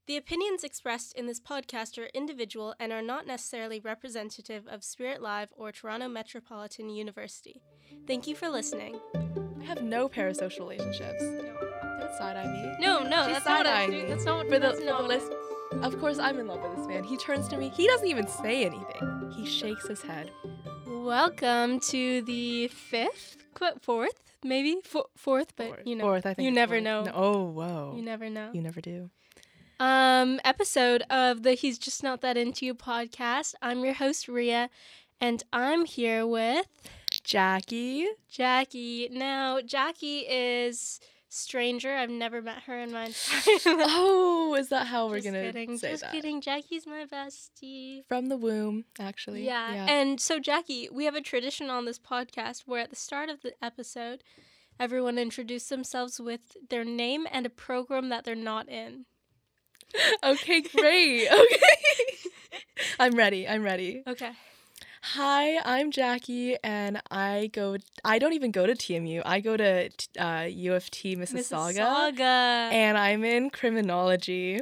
The opinions expressed in this podcast are individual and are not necessarily representative of Spirit Live or Toronto Metropolitan University. Thank you for listening. I have no parasocial relationships. No, Don't side-eye me. no, She's that's not what I'm side-eyeing doing. me. That's not what For that's the not. list. Of course, I'm in love with this man. He turns to me. He doesn't even say anything. He shakes his head. Welcome to the fourth, maybe fourth, but you know, Fourth, I think you it's never fourth. know. No. Oh, whoa. You never know. You never do. Episode of the He's Just Not That Into You podcast. I'm your host, Ria, and I'm here with Jackie. Jackie. Now, Jackie is stranger. I've never met her in my entire life. Oh, is that how we're Just going to kidding, say just that? kidding. Jackie's my bestie. From the womb, actually. Yeah. And so, Jackie, we have a tradition on this podcast where at the start of the episode, everyone introduces themselves with their name and a program that they're not in. Okay, great. Okay. I'm ready. Okay. Hi, I'm Jackie, and I don't even go to TMU. I go to U of T Mississauga, and I'm in criminology.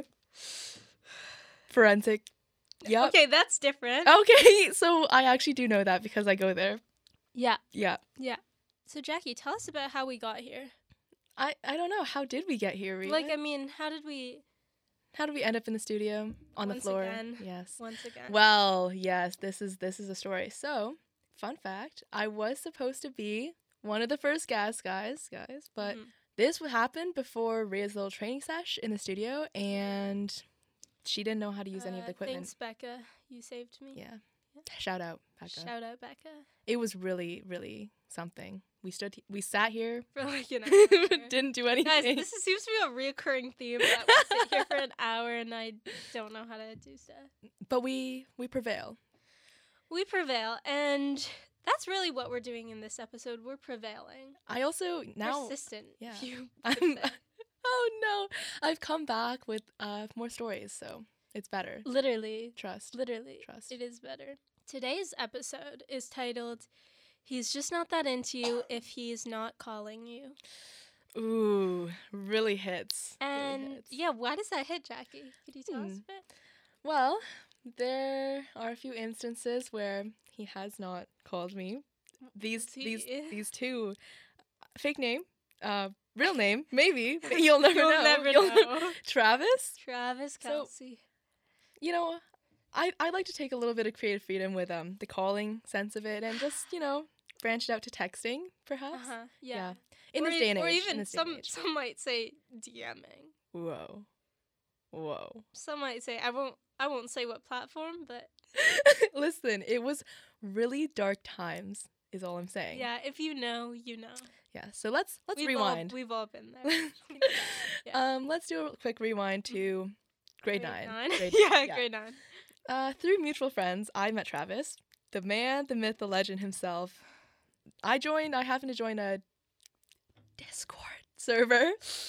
Forensic. Yep. Okay, that's different. Okay, so I actually do know that because I go there. Yeah. Yeah. So, Jackie, tell us about how we got here. I don't know. How did we get here, Rita? How did we... How did we end up in the studio on the Once floor? again. Yes. Once again. Well, yes, this is a story. So, fun fact, I was supposed to be one of the first guys, but this would happen before Ria's little training sesh in the studio, and she didn't know how to use any of the equipment. Thanks, Becca. You saved me. Yeah. Shout out, Becca. Shout out, Becca. It was really, really something. We sat here, For like an hour. didn't do anything. Guys, this seems to be a reoccurring theme that we sit here for an hour and I don't know how to do stuff. But we prevail. We prevail, and that's really what we're doing in this episode. We're prevailing. I also now Persistent. yeah. You Oh no, I've come back with more stories, so it's better. Literally. Trust. It is better. Today's episode is titled, He's Just Not That Into You If He's Not Calling You. Ooh, really hits. And yeah, why does that hit, Jackie? Could you tell us a bit? Well, there are a few instances where he has not called me. These two, fake name, real name, maybe. You'll never know. Travis Kelsey. You know, I like to take a little bit of creative freedom with the calling sense of it and just, branch it out to texting, perhaps. Yeah. In this day and age. Or even some some might say DMing. Whoa. Some might say I won't say what platform, but listen, it was really dark times, is all I'm saying. yeah, if you know, you know. Yeah, so let's rewind. We've all been there. Yeah. Let's do a quick rewind to grade 9. Grade 9. Through mutual friends, I met Travis, the man, the myth, the legend himself. I happened to join a Discord server.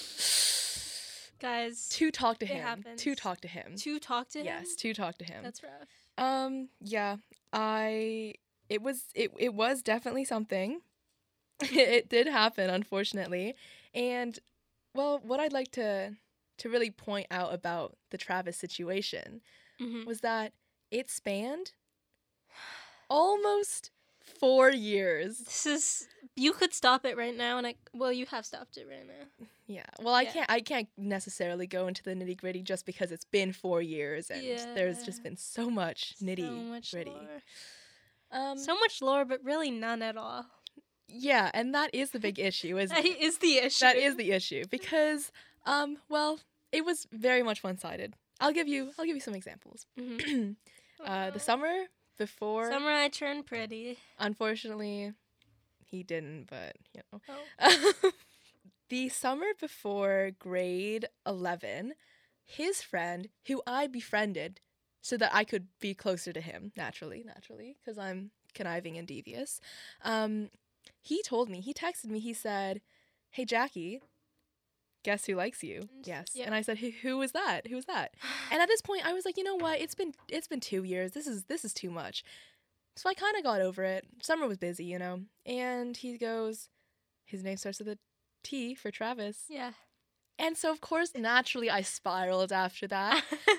Guys, to talk to him. happens. To talk to him. To talk to him? Yes, to talk to him. That's rough. Yeah. It was definitely something. It did happen, unfortunately. And well, what I'd like to really point out about the Travis situation was that it spanned almost 4 years. You could stop it right now, and you have stopped it right now. Yeah. Well, I can't necessarily go into the nitty gritty just because it's been 4 years and there's just been so much nitty gritty. So much lore, but really none at all. Yeah, and that is the big issue, isn't it? That is the issue. That is the issue because, well, it was very much one-sided. I'll give you some examples. The summer before. Summer I turned pretty. Unfortunately, he didn't, but Oh. The summer before grade 11, his friend, who I befriended so that I could be closer to him, naturally, because I'm conniving and devious, he texted me, he said, "Hey, Jackie, guess who likes you?" Yes. Yeah. And I said, who was that? And at this point, I was like, you know what? It's been 2 years. This is too much. So I kind of got over it. Summer was busy, And he goes, his name starts with a T for Travis. Yeah. And so, of course, naturally, I spiraled after that.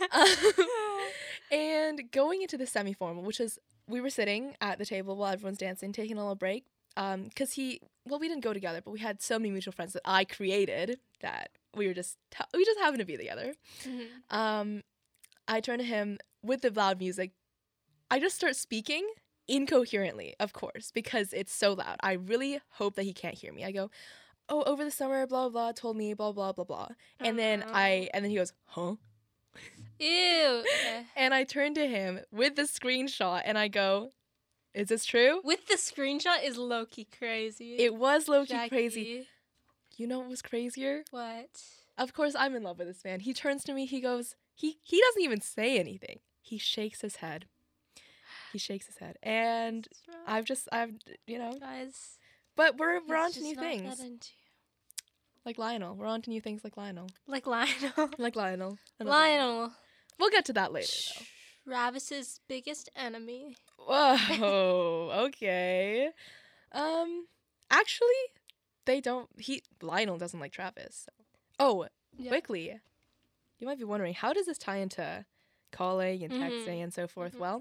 And going into the semi-formal, which is, we were sitting at the table while everyone's dancing, taking a little break. Because we didn't go together, but we had so many mutual friends that I created that we just happened to be together. Mhm. I turn to him with the loud music. I just start speaking incoherently, of course, because it's so loud. I really hope that he can't hear me. I go, "Oh, over the summer, blah blah, told me, blah blah blah blah," and then he goes, "Huh?" Ew. And I turn to him with the screenshot, and I go, "Is this true?" With the screenshot is low-key crazy. It was low-key Jackie. crazy. You know what was crazier? What? Of course, I'm in love with this man. He turns to me. He goes, he doesn't even say anything. He shakes his head. And I've Guys. But we're on to He's new just not things. that into you. Like Lionel. We're on to new things like Lionel. Like Lionel. Like Lionel. Lionel. We'll get to that later, though. Travis's biggest enemy. Whoa. Okay. Actually, Lionel doesn't like Travis. So. Oh, Yeah. quickly. You might be wondering, how does this tie into calling and texting and so forth? Mhm. Well,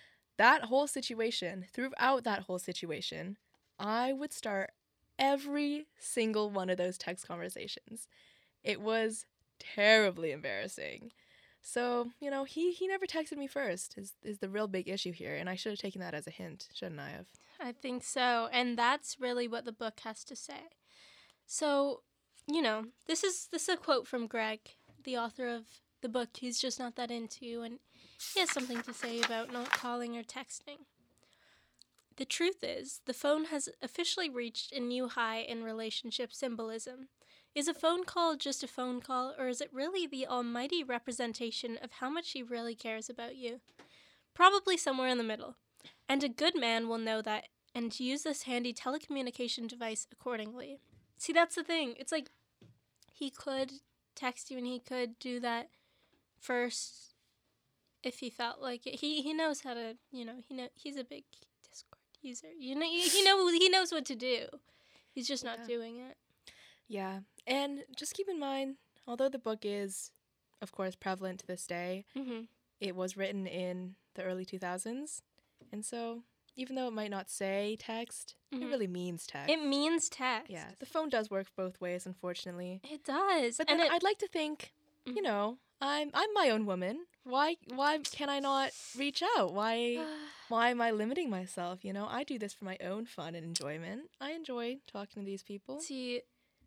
throughout that whole situation, I would start every single one of those text conversations. It was terribly embarrassing. So, he never texted me first is the real big issue here, and I should have taken that as a hint, shouldn't I have? I think so. And that's really what the book has to say. So, this is a quote from Greg, the author of the book He's Just Not That Into You, and he has something to say about not calling or texting. The truth is, the phone has officially reached a new high in relationship symbolism. Is a phone call just a phone call, or is it really the almighty representation of how much he really cares about you? Probably somewhere in the middle. And a good man will know that and use this handy telecommunication device accordingly. See, that's the thing. It's like he could text you and he could do that first if he felt like it. He knows how to, he's a big Discord user. He knows what to do. He's just not doing it. Yeah. And just keep in mind, although the book is, of course, prevalent to this day, it was written in the early 2000s. And so, even though it might not say text, it really means text. It means text. Yeah. The phone does work both ways, unfortunately. It does. But then I'd like to think, I'm my own woman. Why can I not reach out? Why am I limiting myself? I do this for my own fun and enjoyment. I enjoy talking to these people. See,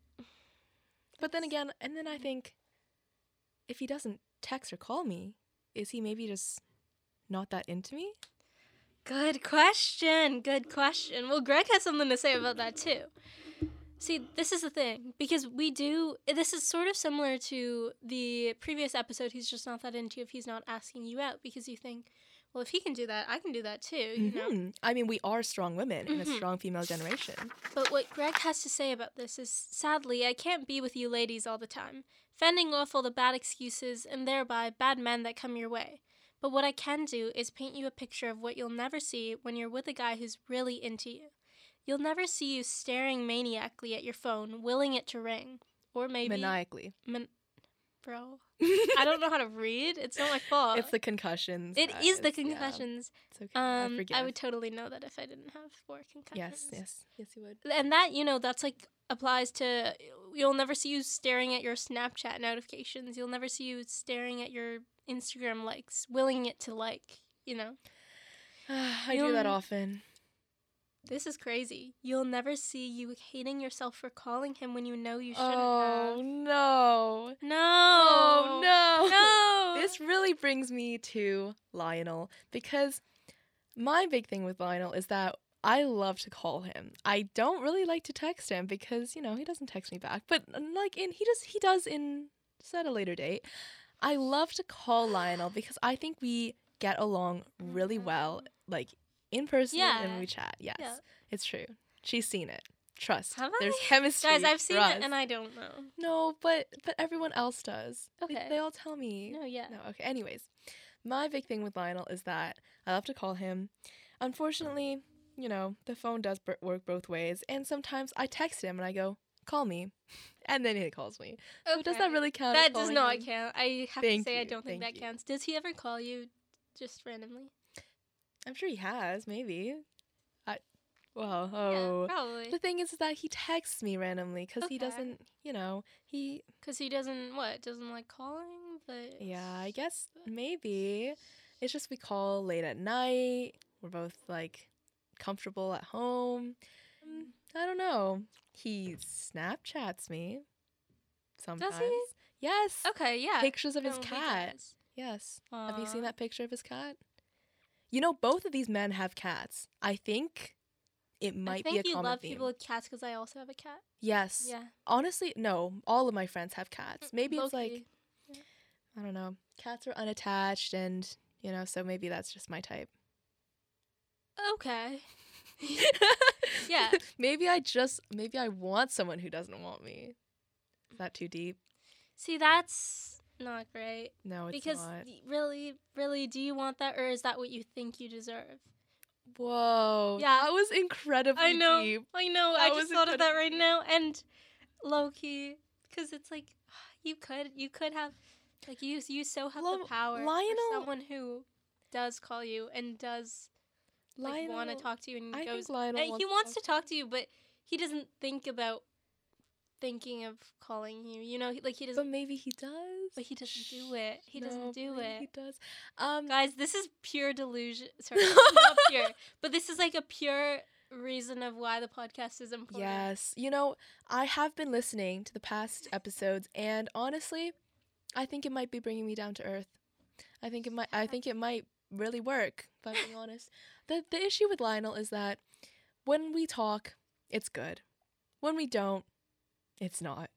but then again, I think, if he doesn't text or call me, is he maybe just not that into me? Good question. Well, Greg has something to say about that too. See, this is the thing, because this is sort of similar to the previous episode, He's Just Not That Into You if he's not asking you out, because you think, well, if he can do that, I can do that too, I mean, we are strong women in a strong female generation. But what Greg has to say about this is, sadly, I can't be with you ladies all the time, fending off all the bad excuses and thereby bad men that come your way. But what I can do is paint you a picture of what you'll never see when you're with a guy who's really into you. You'll never see you staring maniacally at your phone, willing it to ring. Or maybe... Maniacally. Bro. I don't know how to read. It's not my fault. It's the concussions. It is the concussions. Yeah. It's okay. I forget. I would totally know that if I didn't have 4 concussions. Yes, you would. And that, that's like applies to, you'll never see you staring at your Snapchat notifications. You'll never see you staring at your Instagram likes, willing it to like, I do that often. This is crazy. You'll never see you hating yourself for calling him when you know you shouldn't have. No. No. No. This really brings me to Lionel, because my big thing with Lionel is that I love to call him. I don't really like to text him because, he doesn't text me back. But he does at a later date. I love to call Lionel because I think we get along really well, like in person and we chat. Yes, It's true. She's seen it. Trust. Have There's I? chemistry. Guys, I've seen it and I don't know. No, but everyone else does. Okay. They all tell me. No, yeah. No, okay. Anyways, my big thing with Lionel is that I love to call him. Unfortunately, the phone does work both ways, and sometimes I text him and I go, call me. And then he calls me. So Okay. does that really count? as That does calling not him? count. I have Thank to say I you, don't think thank that you. counts. Does he ever call you just randomly? I'm sure he has, maybe. Well, Yeah, oh. probably. The thing is that he texts me randomly because he Okay. doesn't, he, Because he doesn't like calling, but yeah, I guess maybe. It's just we call late at night. We're both like comfortable at home. I don't know. He Snapchats me sometimes. Does he? Yes. Okay, yeah. Pictures of his No, he cat. does. Yes. Have you seen Aw. that picture of his cat? Both of these men have cats. I think it I might be a think you common love theme. people with cats because I also have a cat. Yes. Yeah. Honestly, no. All of my friends have cats. Maybe it's like, Low-key. I don't know. Cats are unattached and, so maybe that's just my type. Okay. Yeah. Maybe I want someone who doesn't want me. Is that too deep? See, that's not great. No, it's Because not. really, do you want that, or is that what you think you deserve? Whoa. Yeah. That was incredibly I know. deep. I know. That I was just thought of that right now, and low key, because it's like you could have, like you so have the power for Lionel- someone who does call you and does like want to talk to you and I goes. think Lionel and he wants to talk talk to you, but he doesn't think about thinking of calling you. He But doesn't. maybe he does. But he doesn't do it. He No, doesn't do maybe it. He does. Guys, this is pure delusion. Sorry, not pure, but this is like a pure reason of why the podcast is important. Yes. I have been listening to the past episodes, and honestly, I think it might be bringing me down to earth. I think it might really work, if I'm being honest. The issue with Lionel is that when we talk, it's good. When we don't, it's not.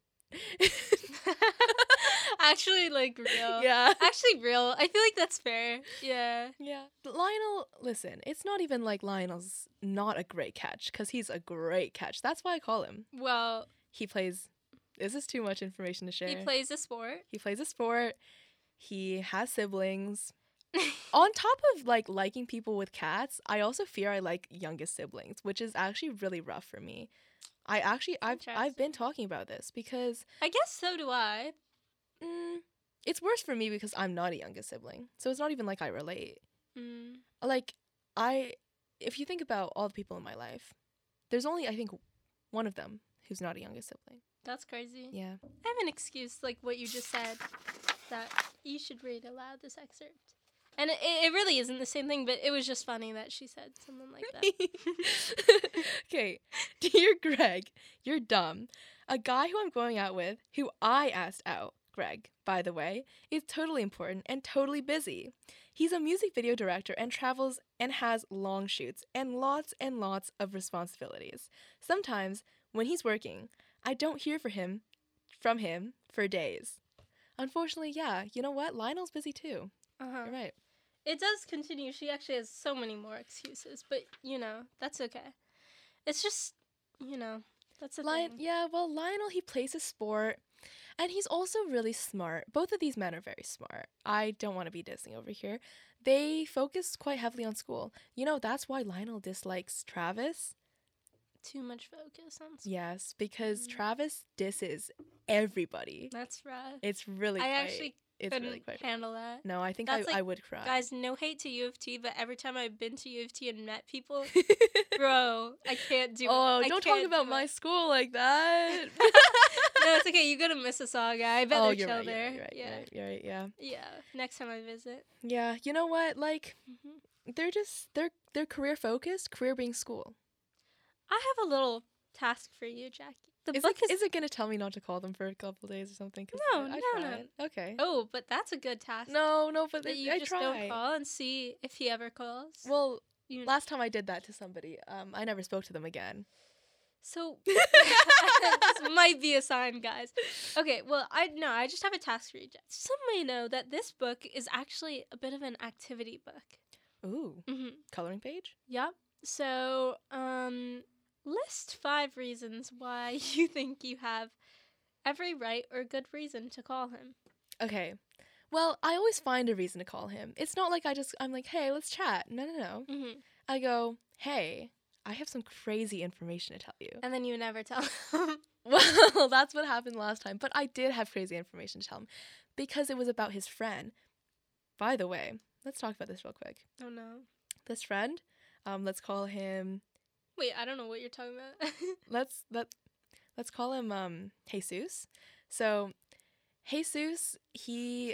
Actually, like real. Yeah. Actually, real. I feel like that's fair. Yeah. Yeah. Lionel, listen, it's not even like Lionel's not a great catch, because he's a great catch. That's why I call him. Well, He plays. Is this too much information to share? he plays a sport. He plays a sport. He has siblings. On top of liking people with cats, I also fear I like youngest siblings, which is actually really rough for me. I've Interesting. been talking about this because I guess so do I. it's worse for me because I'm not a youngest sibling, so it's not even like I relate. Mm. If you think about all the people in my life, there's only I think one of them who's not a youngest sibling. That's crazy. Yeah. I have an excuse, like what you just said, that you should read aloud this excerpt. And it really isn't the same thing, but it was just funny that she said something like that. Okay, dear Greg, you're dumb. A guy who I'm going out with, who I asked out, Greg, by the way, is totally important and totally busy. He's a music video director and travels and has long shoots and lots of responsibilities. Sometimes, when he's working, I don't hear from him for days. Unfortunately, yeah, you know what? Lionel's busy too. Uh-huh. You're right. It does continue. She actually has so many more excuses, but, that's okay. It's just, that's the thing. Yeah, well, Lionel, he plays a sport, and he's also really smart. Both of these men are very smart. I don't want to be dissing over here. They focus quite heavily on school. That's why Lionel dislikes Travis. Too much focus on school. Yes, because Travis disses everybody. That's rough. It's really it's couldn't really quite handle that. No, I think That's I would cry. Guys, no hate to U of T, but every time I've been to U of T and met people, bro, I can't do it. Oh, I don't talk can't about do my it. school like that. No, it's okay. You go to Mississauga. I bet they're you're chill right, there. You're right, you're right, yeah. Yeah. Next time I visit. Yeah, you know what? They're career focused, career being school. I have a little task for you, Jackie. The Is book it going to tell me not to call them for a couple of days or something? 'Cause No, I no. tried. Okay. Oh, but that's a good task. No, but that you I just tried. don't call and see if he ever calls. Well, You- last time I did that to somebody, I never spoke to them again. So this might be a sign, guys. Okay, well, I just have a task for you, Jack. Some may know that this book is actually a bit of an activity book. Ooh, Mm-hmm. coloring page? Yep. So, list 5 reasons why you think you have every right or good reason to call him. Okay. Well, I always find a reason to call him. It's not like I'm like, hey, let's chat. No. Mm-hmm. I go, hey, I have some crazy information to tell you. And then you never tell him. Well, that's what happened last time. But I did have crazy information to tell him because it was about his friend. By the way, let's talk about this real quick. Oh, no. This friend, let's call him... Wait, I don't know what you're talking about. Let's call him Jesus. So Jesus, he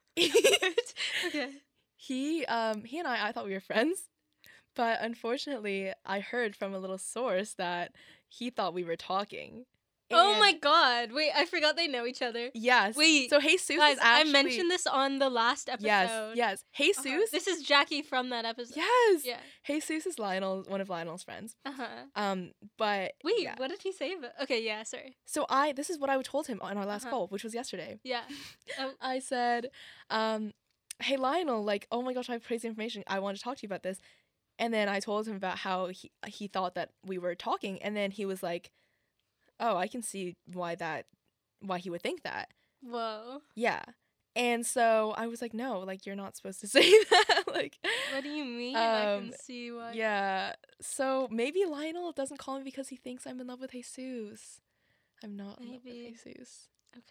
Okay. he and I thought we were friends, but unfortunately I heard from a little source that he thought we were talking. Oh And- my god. Wait, I forgot they know each other. Yes. Wait, So Jesus Guys, is actually... I mentioned this on the last episode. Yes. Jesus. Uh-huh. This is Jackie from that episode. Yes. Yeah. Jesus is one of Lionel's friends. Uh-huh. But Wait, yeah. what did he say about... Okay, yeah, sorry. So this is what I told him on our last Uh-huh. call, which was yesterday. Yeah. I said, hey Lionel, like, oh my gosh, I have crazy information. I want to talk to you about this. And then I told him about how he thought that we were talking, and then he was like, oh, I can see why he would think that. Whoa. Yeah. And so I was like, no, like, you're not supposed to say that. Like, What do you mean? I can Um, see why. yeah. So maybe Lionel doesn't call me because he thinks I'm in love with Jesus. I'm not in love Maybe. with Jesus.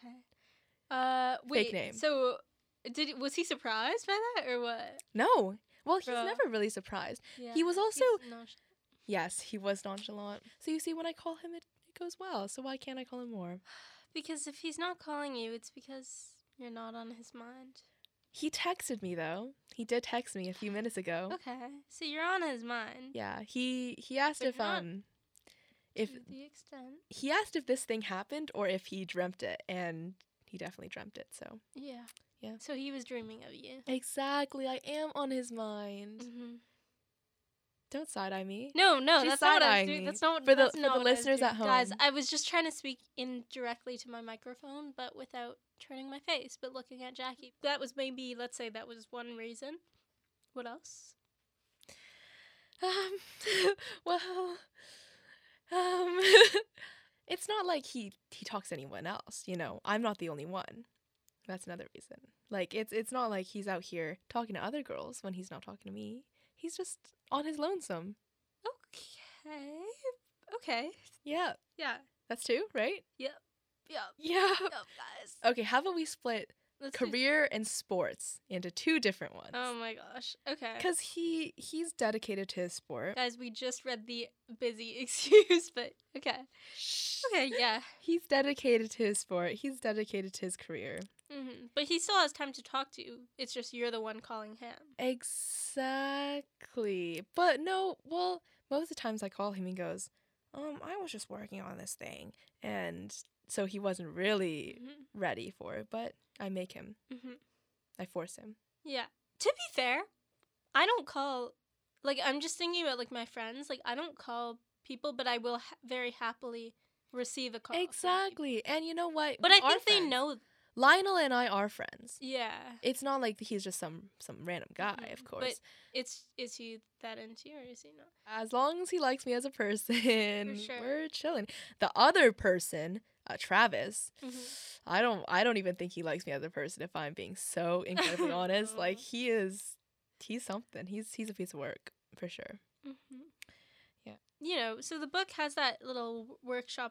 Okay. Wait. name. So, was he surprised by that or what? No. Well, he's Bruh. never really surprised. Yeah. He was also... he's nonchalant. Yes, he was nonchalant. So you see, when I call him, it goes well. So why can't I call him more? Because if he's not calling you, it's because you're not on his mind. He texted me, though. He did text me a few minutes ago. Okay. So you're on his mind. Yeah, he asked But if not if to the extent. he asked if this thing happened or if he dreamt it, and he definitely dreamt it. So Yeah. Yeah. So he was dreaming of you. exactly, I am on his mind. Mm-hmm. Don't side eye me. No, She's that's not what I was side-eyeing doing. me. That's not For the- that's for not the what I was listeners doing. at Guys, home. I was just trying to speak indirectly to my microphone, but without turning my face, but looking at Jackie. That was maybe, let's say, that was one reason. What else? Well, it's not like he talks to anyone else. You know, I'm not the only one. That's another reason. Like it's not like he's out here talking to other girls when he's not talking to me. He's just on his lonesome. Okay. Yeah, Yeah. that's two, right? Yeah. Yeah. Guys. Okay, how about we split Let's do- career and sports into two different ones? Oh my gosh. Okay. Because he's dedicated to his sport. Guys, we just read the busy excuse, but okay. Okay, yeah. He's dedicated to his sport. He's dedicated to his career. But he still has time to talk to you. It's just you're the one calling him. Exactly. But no, well, most of the times I call him, he goes, I was just working on this thing. And so he wasn't really ready for it, but I make him. I force him. Yeah. To be fair, I don't call, like, I'm just thinking about, like, my friends. Like, I don't call people, but I will very happily receive a call. from people. Exactly. And you know what? But We I are think they friends. know. Lionel and I are friends. Yeah. It's not like he's just some random guy, of But course. is he that into you or is he not? As long as he likes me as a person, sure. we're chilling. The other person, Travis, I don't even think he likes me as a person, if I'm being so incredibly honest. No. Like he's something. He's a piece of work for sure. Yeah. You know, so the book has that little workshop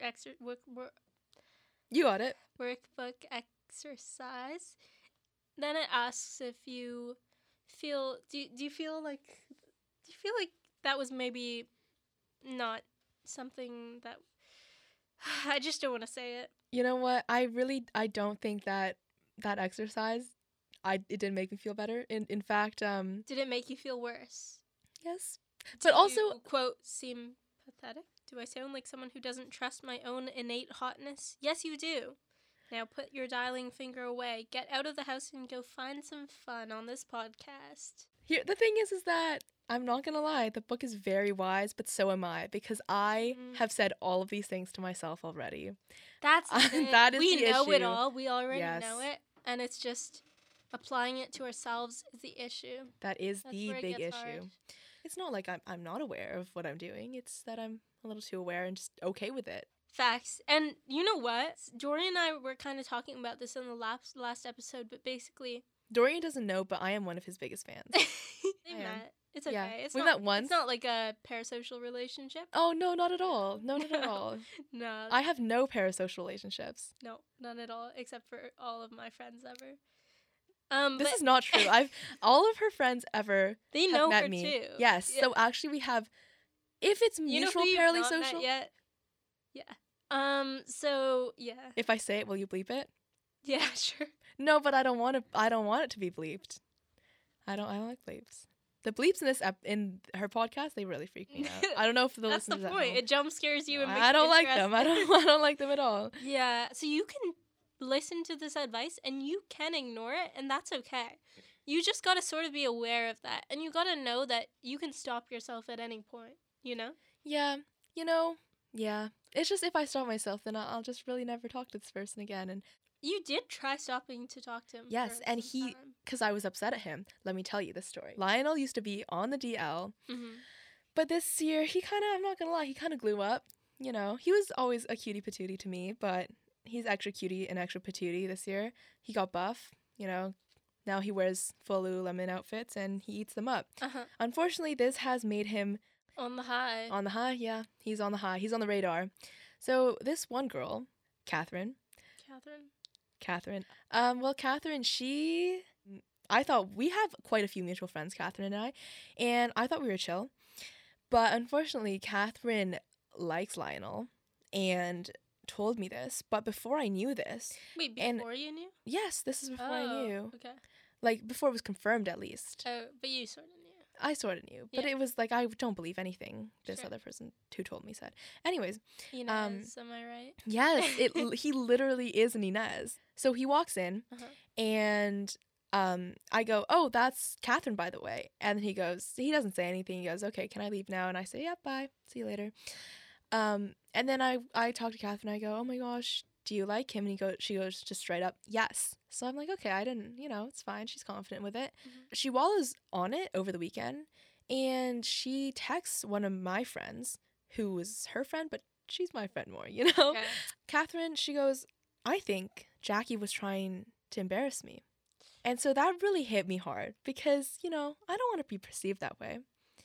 You got it. workbook exercise. Then it asks if you feel do you feel like that was maybe not something that I just don't want to say it. You know what? I don't think that exercise it didn't make me feel better. In fact, Did it make you feel worse? yes. Do But also you, quote, seem pathetic? Do I sound like someone who doesn't trust my own innate hotness? Yes, you do. Now put your dialing finger away. Get out of the house and go find some fun on this podcast. here the thing is that I'm not gonna lie, the book is very wise, but so am I, because I have said all of these things to myself already. That's it. That is we the know it issue. all. We already Yes. know it, and it's just applying it to ourselves is the issue. That is That's the where it big gets issue. hard. It's not like I'm not aware of what I'm doing. It's that I'm a little too aware and just okay with it. Facts. And you know what? Dorian and I were kind of talking about this in the last episode, but basically Dorian doesn't know, but I am one of his biggest fans. they I am. met It's okay. Yeah. It's We not, met once. It's not like a parasocial relationship. Oh, no, not at all. No, not at all. No. I have no parasocial relationships. No, none at all, except for all of my friends ever. This But is not true. All of her friends ever they have know met her me. too. Yes. Yeah. So actually we have, if it's You know mutual who you've not met parasocial. yet? Yeah. So yeah. If I say it, will you bleep it? Yeah, sure. No, but I don't want it to be bleeped. I don't like bleeps. The bleeps in in her podcast, they really freak me out. I don't know if the That's the listeners at point. home- It jump scares you and makes I you don't like them. I don't like them at all. Yeah, so you can listen to this advice and you can ignore it, and that's okay. You just gotta sort of be aware of that, and you gotta know that you can stop yourself at any point, you know? Yeah, yeah. It's just if I stop myself, then I'll just really never talk to this person again. And You did try stopping to talk to him. yes, for and some time. because I was upset at him. Let me tell you this story. Lionel used to be on the DL, Mhm. but this year I'm not gonna lie, he kind of glue up. You know, he was always a cutie patootie to me, but he's extra cutie and extra patootie this year. He got buff, now he wears full Lululemon outfits and he eats them up. Uh-huh. Unfortunately, this has made him On the high. on the high. Yeah, he's on the high. He's on the radar. So this one girl, Catherine. Well, Catherine, I thought we have quite a few mutual friends, Catherine and I thought we were chill. But unfortunately, Catherine likes Lionel and told me this. But before I knew this, Wait, and- before you knew? yes, this is before I knew. Okay. Like, before it was confirmed, at least. Oh, but you sort of knew. I sort of knew. But Yeah. it was like, I don't believe anything this Sure. other person who told me said. Anyways, Inez, am I right? yes, he literally is an Inez. So he walks in, Uh-huh. and I go, "Oh, that's Catherine, by the way." And he doesn't say anything. He goes, "Okay, can I leave now?" And I say, "Yeah, bye. See you later." And then I talk to Catherine. I go, "Oh my gosh, do you like him?" And she goes just straight up, "Yes." So I'm like, "Okay, I didn't, it's fine." She's confident with it. Mhm. She was on it over the weekend, and she texts one of my friends, who was her friend, but she's my friend more, Okay. Catherine, she goes, "I think Jackie was trying to embarrass me." And so that really hit me hard because, I don't want to be perceived that way.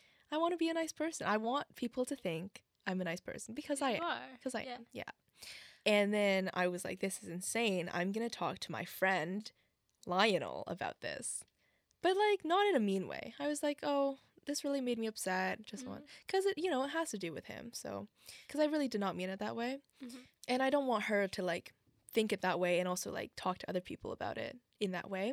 I want to be a nice person. I want people to think I'm a nice person because I You am. are. Because I Yeah. am, yeah. And then I was like, this is insane. I'm going to talk to my friend Lionel about this. But, like, not in a mean way. I was like, oh, this really made me upset. Because, it has to do with him. So, because I really did not mean it that way. Mhm. And I don't want her to, like, think it that way and also, like, talk to other people about it in that way.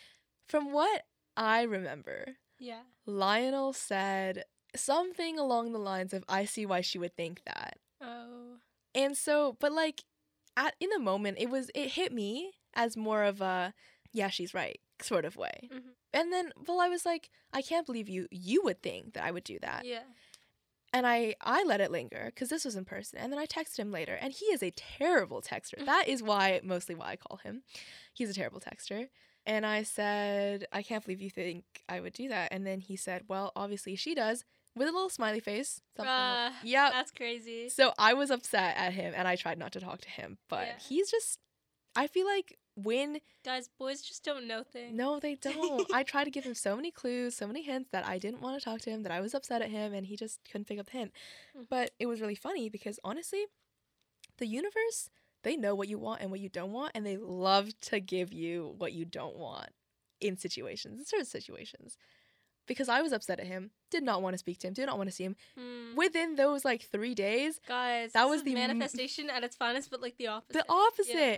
From what I remember, Yeah. Lionel said something along the lines of, "I see why she would think that." Oh. And so, but like, in the moment, it hit me as more of a, yeah, she's right sort of way. Mhm. And then, well, I was like, I can't believe you would think that I would do that. Yeah. And I let it linger because this was in person. And then I texted him later, and he is a terrible texter. That is mostly why I call him. He's a terrible texter. And I said, I can't believe you think I would do that. And then he said, well, obviously she does, with a little smiley face. Yeah. That's crazy. So I was upset at him, and I tried not to talk to him. But Yeah. he's just, I feel like Guys, boys just don't know things. no, they don't. I tried to give him so many clues, so many hints that I didn't want to talk to him, that I was upset at him, and he just couldn't pick up the hint. Mhm. But it was really funny because honestly, the universe, they know what you want and what you don't want, and they love to give you what you don't want in certain situations. Because I was upset at him, did not want to speak to him, did not want to see him. Mm. Within those 3 days, Guys, that this was is the manifestation at its finest, but like the opposite. the opposite. Yeah.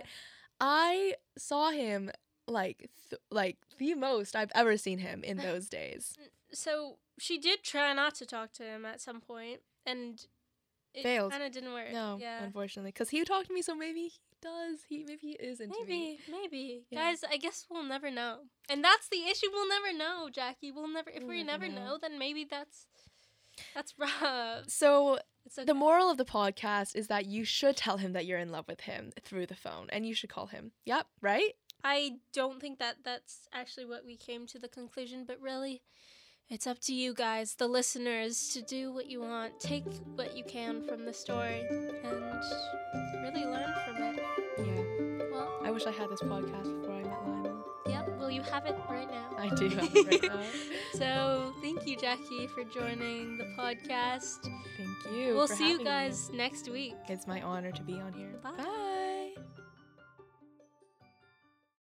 I saw him like the most I've ever seen him in those days. So she did try not to talk to him at some point, and it Failed. kind of didn't work. No, Yeah. unfortunately, because he talked to me, so maybe he does. Maybe he is into me. Maybe. Yeah. Guys, I guess we'll never know. And that's the issue. We'll never know, Jackie. If We'll we never never know. know, then maybe that's rough. So It's okay. the moral of the podcast is that you should tell him that you're in love with him through the phone, and you should call him. Yep, right? I don't think that that's actually what we came to the conclusion, but really, it's up to you guys, the listeners, to do what you want. Take what you can from the story and really learn from it. Yeah. Well, I wish I had this podcast before I met Lionel. yep. Well, you have it right now. I do have it right now. So thank you, Jackie, for joining the podcast. Thank you. We'll for see you having me. guys next week. It's my honor to be on here. Bye. Bye.